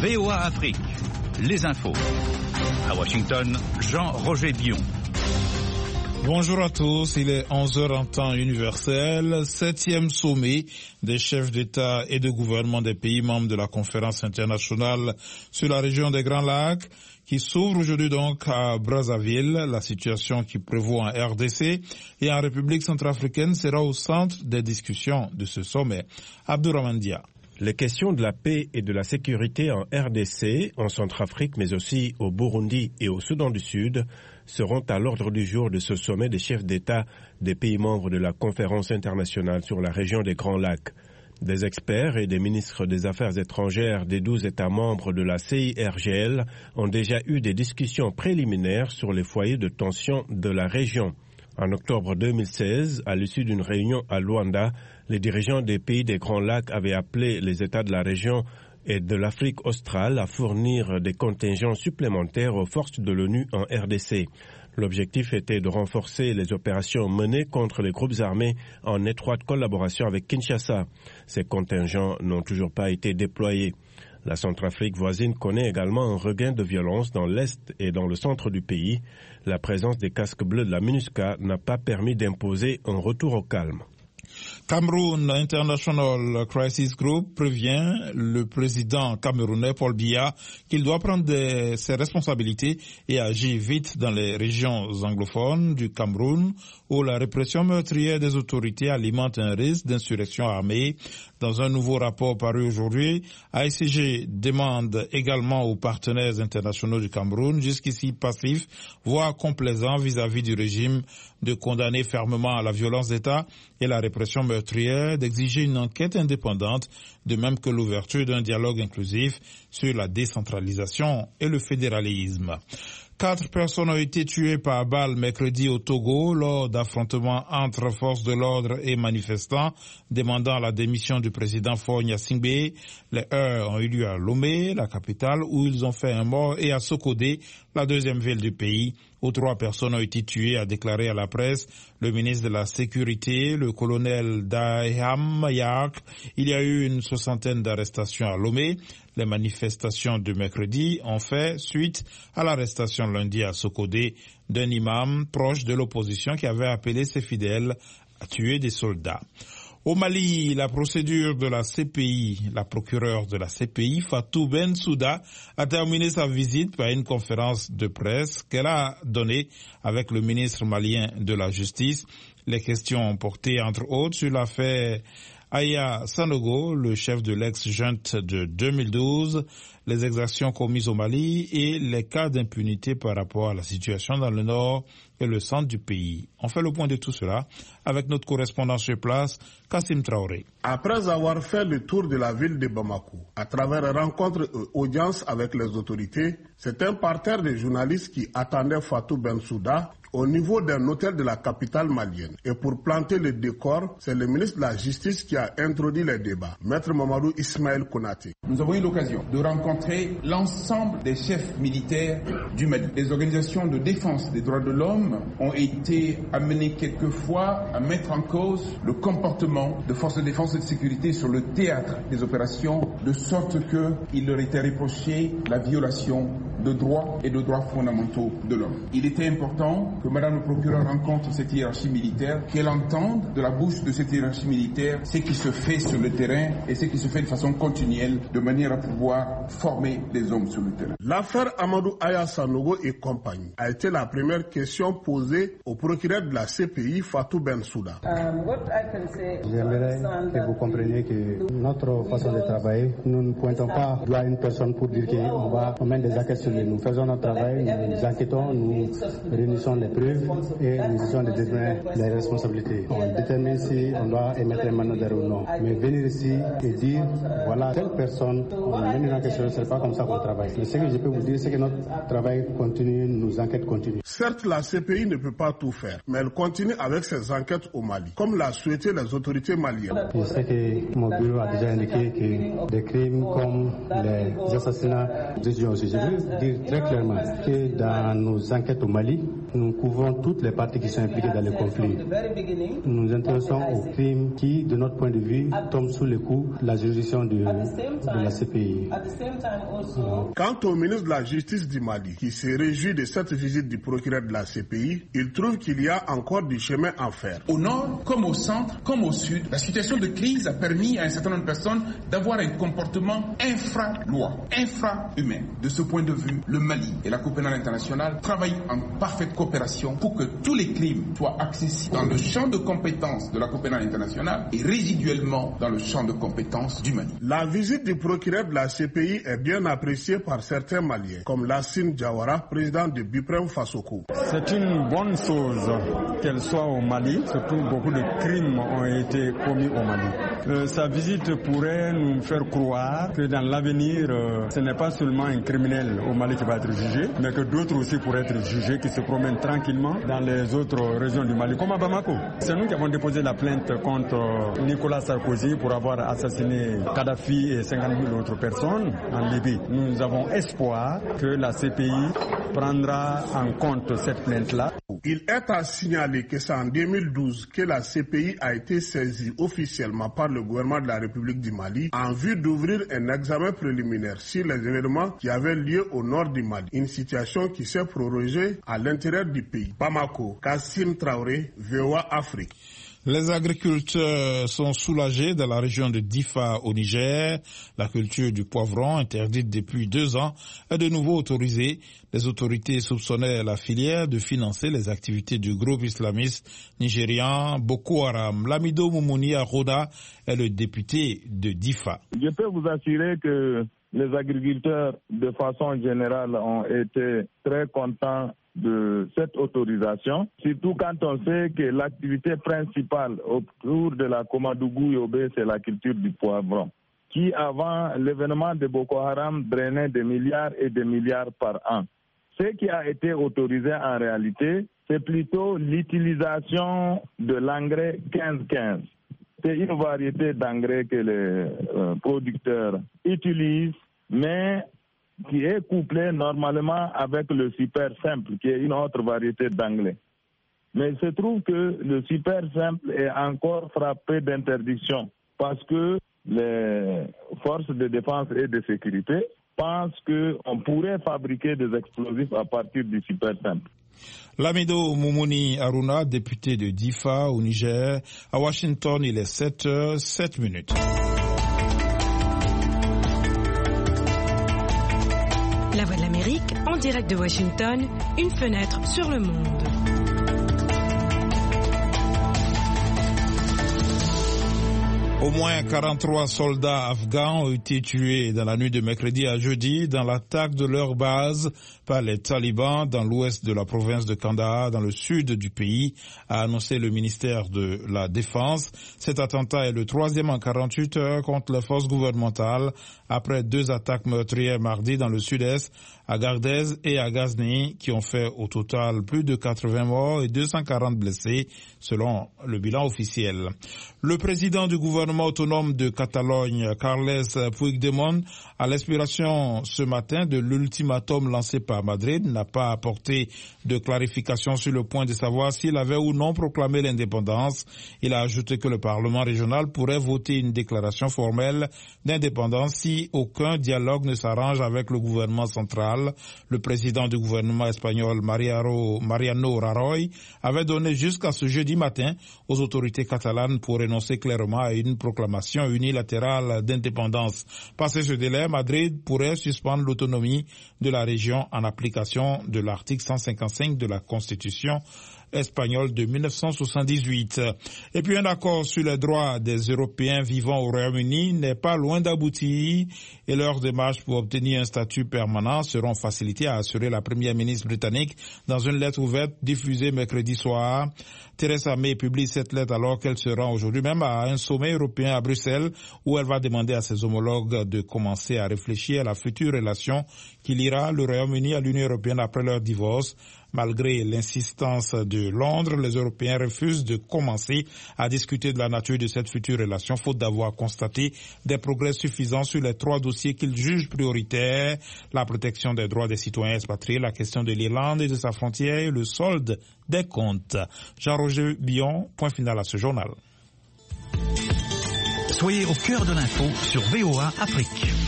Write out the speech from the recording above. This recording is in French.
VOA Afrique, les infos. À Washington, Jean-Roger Bion. Bonjour à tous, il est 11h en temps universel, 7e sommet des chefs d'État et de gouvernement des pays membres de la conférence internationale sur la région des Grands Lacs qui s'ouvre aujourd'hui donc à Brazzaville. La situation qui prévaut en RDC et en République centrafricaine sera au centre des discussions de ce sommet. Abdourahmane Dia. Les questions de la paix et de la sécurité en RDC, en Centrafrique, mais aussi au Burundi et au Soudan du Sud, seront à l'ordre du jour de ce sommet des chefs d'État des pays membres de la conférence internationale sur la région des Grands Lacs. Des experts et des ministres des Affaires étrangères des 12 États membres de la CIRGL ont déjà eu des discussions préliminaires sur les foyers de tension de la région. En octobre 2016, à l'issue d'une réunion à Luanda, les dirigeants des pays des Grands Lacs avaient appelé les États de la région et de l'Afrique australe à fournir des contingents supplémentaires aux forces de l'ONU en RDC. L'objectif était de renforcer les opérations menées contre les groupes armés en étroite collaboration avec Kinshasa. Ces contingents n'ont toujours pas été déployés. La Centrafrique voisine connaît également un regain de violence dans l'est et dans le centre du pays. La présence des casques bleus de la MINUSCA n'a pas permis d'imposer un retour au calme. Cameroun International Crisis Group prévient le président camerounais Paul Biya qu'il doit prendre ses responsabilités et agir vite dans les régions anglophones du Cameroun où la répression meurtrière des autorités alimente un risque d'insurrection armée. Dans un nouveau rapport paru aujourd'hui, AICG demande également aux partenaires internationaux du Cameroun, jusqu'ici passifs, voire complaisants vis-à-vis du régime, de condamner fermement la violence d'État et la répression meurtrière, d'exiger une enquête indépendante, de même que l'ouverture d'un dialogue inclusif sur la décentralisation et le fédéralisme. 4 personnes ont été tuées par balle mercredi au Togo lors d'affrontements entre forces de l'ordre et manifestants demandant la démission du président Faure Gnassingbé. Les heurts ont eu lieu à Lomé, la capitale, où ils ont fait un mort, et à Sokodé, la deuxième ville du pays, où 3 personnes ont été tuées, a déclaré à la presse le ministre de la Sécurité, le colonel Daham Yak. Il y a eu une 60aine d'arrestations à Lomé. Les manifestations de mercredi ont fait suite à l'arrestation lundi à Sokodé d'un imam proche de l'opposition qui avait appelé ses fidèles à tuer des soldats. Au Mali, la procédure de la CPI, la procureure de la CPI, Fatou Bensouda, a terminé sa visite par une conférence de presse qu'elle a donnée avec le ministre malien de la Justice. Les questions ont porté, entre autres, sur l'affaire Aya Sanogo, le chef de l'ex-junte de 2012, les exactions commises au Mali et les cas d'impunité par rapport à la situation dans le nord et le centre du pays. On fait le point de tout cela avec notre correspondant sur place, Kassim Traoré. Après avoir fait le tour de la ville de Bamako, à travers rencontres et audiences avec les autorités, c'est un parterre de journalistes qui attendait Fatou Bensouda au niveau d'un hôtel de la capitale malienne. Et pour planter le décor, c'est le ministre de la Justice qui a introduit les débats, Maître Mamadou Ismaël Konaté. Nous avons eu l'occasion de rencontrer l'ensemble des chefs militaires du Mali. Les organisations de défense des droits de l'homme ont été amenées quelquefois à mettre en cause le comportement de forces de défense et de sécurité sur le théâtre des opérations, de sorte qu'il leur était reproché la violation de droits et de droits fondamentaux de l'homme. Il était important que Madame le procureur rencontre cette hiérarchie militaire, qu'elle entende de la bouche de cette hiérarchie militaire ce qui se fait sur le terrain et ce qui se fait de façon continuelle, de manière à pouvoir former des hommes sur le terrain. L'affaire Amadou Aya Sanogo et compagnie a été la première question posée au procureur de la CPI, Fatou Bensouda. J'aimerais que vous compreniez que notre façon de travailler, nous ne pointons pas à une personne pour dire qu'on va mettre des enquêtes sur lui. Nous faisons notre travail, nous enquêtons, nous réunissons les preuves et nous essayons de déterminer les responsabilités. On détermine si on doit émettre un mandat d'arrêt ou non. Mais venir ici et dire, voilà, telle personne, on mène une enquête sur elle, c'est pas comme ça qu'on travaille. Mais ce que je peux vous dire, c'est que notre travail continue, nos enquêtes continuent. Certes, la CPI ne peut pas tout faire, mais elle continue avec ses enquêtes au Mali, comme l'a souhaité les autorités maliennes. Je sais que mon bureau a déjà indiqué que des crimes comme les assassinats, je veux dire très clairement que dans nos enquêtes au Mali, Nous couvrons toutes les parties qui sont impliquées dans le conflit. Nous nous intéressons aux crimes qui, de notre point de vue, tombent sous le coup de la juridiction de la CPI. Quant au ministre de la Justice du Mali, qui se réjouit de cette visite du procureur de la CPI, il trouve qu'il y a encore du chemin à faire. Au nord, comme au centre, comme au sud, la situation de crise a permis à un certain nombre de personnes d'avoir un comportement infra-loi, infra-humain. De ce point de vue, le Mali et la Cour pénale internationale travaillent en parfaite coopération pour que tous les crimes soient accessibles dans le champ de compétences de la Cour pénale internationale et résiduellement dans le champ de compétences du Mali. La visite du procureur de la CPI est bien appréciée par certains Maliens, comme Lassine Diawara, président de Biprem Fasoko. C'est une bonne chose qu'elle soit au Mali, surtout beaucoup de crimes ont été commis au Mali. Sa visite pourrait nous faire croire que dans l'avenir, ce n'est pas seulement un criminel au Mali qui va être jugé, mais que d'autres aussi pourraient être jugés, qui se promènent tranquillement dans les autres régions du Mali, comme à Bamako. C'est nous qui avons déposé la plainte contre Nicolas Sarkozy pour avoir assassiné Kadhafi et 50 000 autres personnes en Libye. Nous avons espoir que la CPI prendra en compte cette plainte-là. Il est à signaler que c'est en 2012 que la CPI a été saisie officiellement par le gouvernement de la République du Mali en vue d'ouvrir un examen préliminaire sur les événements qui avaient lieu au nord du Mali. Une situation qui s'est prorogée à l'intérieur du pays. Bamako, Kassim Traoré, VOA Afrique. Les agriculteurs sont soulagés dans la région de Difa au Niger. La culture du poivron, interdite depuis 2 ans, est de nouveau autorisée. Les autorités soupçonnaient la filière de financer les activités du groupe islamiste nigérian Boko Haram. Lamido Moumouni Arona est le député de Difa. Je peux vous assurer que les agriculteurs, de façon générale, ont été très contents de cette autorisation, surtout quand on sait que l'activité principale autour de la Komadougou Yobe, c'est la culture du poivron, qui avant l'événement de Boko Haram drainait des milliards et des milliards par an. Ce qui a été autorisé en réalité, c'est plutôt l'utilisation de l'engrais 15-15. C'est une variété d'engrais que les producteurs utilisent, mais qui est couplé normalement avec le super simple, qui est une autre variété d'engrais. Mais il se trouve que le super simple est encore frappé d'interdiction parce que les forces de défense et de sécurité pensent qu'on pourrait fabriquer des explosifs à partir du super simple. Lamido Moumouni Aruna, député de Difa au Niger. À Washington, il est 7h07. La Voix de l'Amérique, en direct de Washington, une fenêtre sur le monde. Au moins 43 soldats afghans ont été tués dans la nuit de mercredi à jeudi dans l'attaque de leur base par les talibans dans l'ouest de la province de Kandahar, dans le sud du pays, a annoncé le ministère de la Défense. Cet attentat est le 3e en 48 heures contre les forces gouvernementales après 2 attaques meurtrières mardi dans le sud-est, à Gardez et à Ghazni, qui ont fait au total plus de 80 morts et 240 blessés, selon le bilan officiel. Le président du gouvernement autonome de Catalogne, Carles Puigdemont, à l'expiration ce matin de l'ultimatum lancé par Madrid, n'a pas apporté de clarification sur le point de savoir s'il avait ou non proclamé l'indépendance. Il a ajouté que le Parlement régional pourrait voter une déclaration formelle d'indépendance si aucun dialogue ne s'arrange avec le gouvernement central. Le président du gouvernement espagnol, Mariano Rajoy, avait donné jusqu'à ce jeudi matin aux autorités catalanes pour énoncer clairement à une proclamation unilatérale d'indépendance. Passé ce délai, Madrid pourrait suspendre l'autonomie de la région en application de l'article 155 de la Constitution espagnole de 1978. Et puis un accord sur les droits des Européens vivant au Royaume-Uni n'est pas loin d'aboutir et leurs démarches pour obtenir un statut permanent seront facilitées, a assuré la première ministre britannique dans une lettre ouverte diffusée mercredi soir. Theresa May publie cette lettre alors qu'elle se rend aujourd'hui même à un sommet européen à Bruxelles où elle va demander à ses homologues de commencer à réfléchir à la future relation qui liera le Royaume-Uni à l'Union européenne après leur divorce. Malgré l'insistance de Londres, les Européens refusent de commencer à discuter de la nature de cette future relation, faute d'avoir constaté des progrès suffisants sur les 3 dossiers qu'ils jugent prioritaires: la protection des droits des citoyens expatriés, la question de l'Irlande et de sa frontière et le solde des comptes. Jean-Roger Billon, point final à ce journal. Soyez au cœur de l'info sur VOA Afrique.